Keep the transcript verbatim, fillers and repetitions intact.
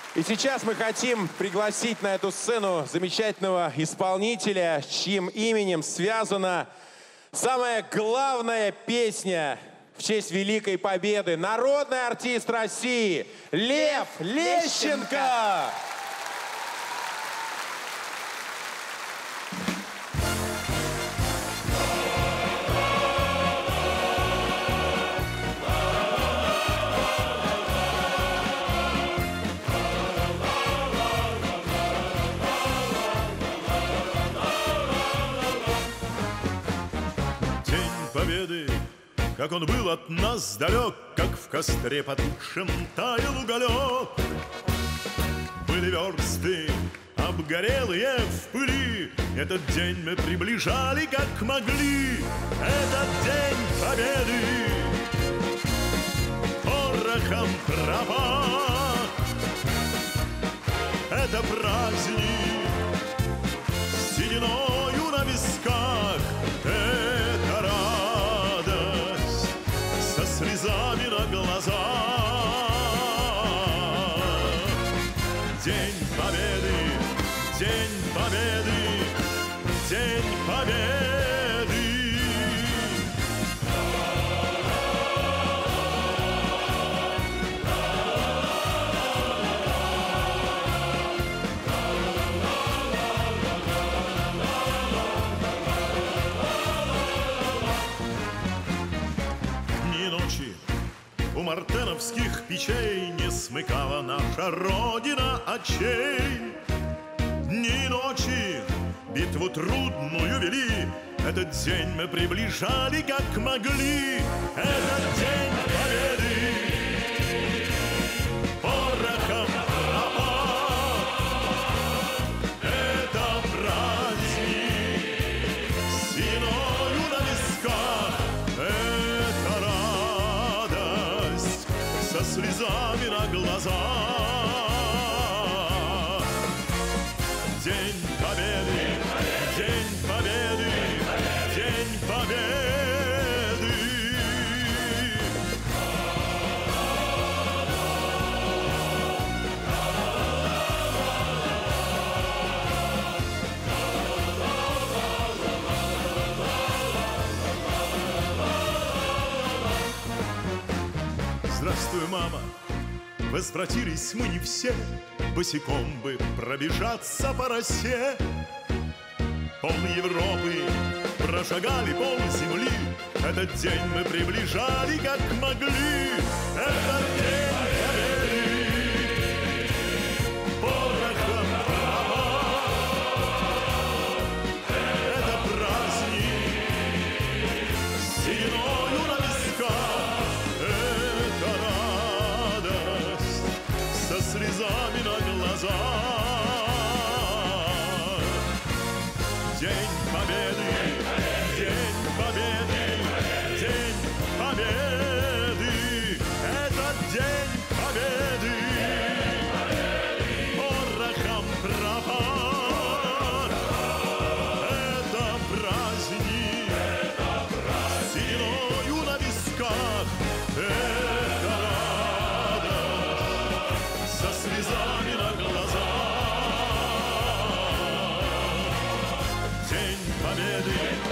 И сейчас мы хотим пригласить на эту сцену замечательного исполнителя, с чьим именем связана самая главная песня в честь Великой Победы. Народный артист России Лев Лещенко! Победы, как он был от нас далек, как в костре потухшем таял уголек. Были версты обгорелые в пыли, этот день мы приближали как могли. Этот день победы порохом пропах. Это праздник с сединою на висках. Это радость со слезами на глазах. День победы, день победы, день победы. У мартеновских печей не смыкала наша Родина очей. Дни и ночи битву трудную вели, этот день мы приближали как могли. Этот день победы порохом пропах. Это праздник с сединою на висках. Это радость со слезами на глазах. День победы, день победы, день победы. Здравствуй, мама. Возвратились мы не все, босиком бы пробежаться по росе. Пол Европы прошагали, пол земли, этот день мы приближали как могли. Этот день победы порохом пропах. Это праздник с сединою на висках. Это радость со слезами на глазах. День победы, день победы, день победы. Этот день победы порохом пропах. Это праздник с сединою на висках. Это радость со слезами на глазах. День победы,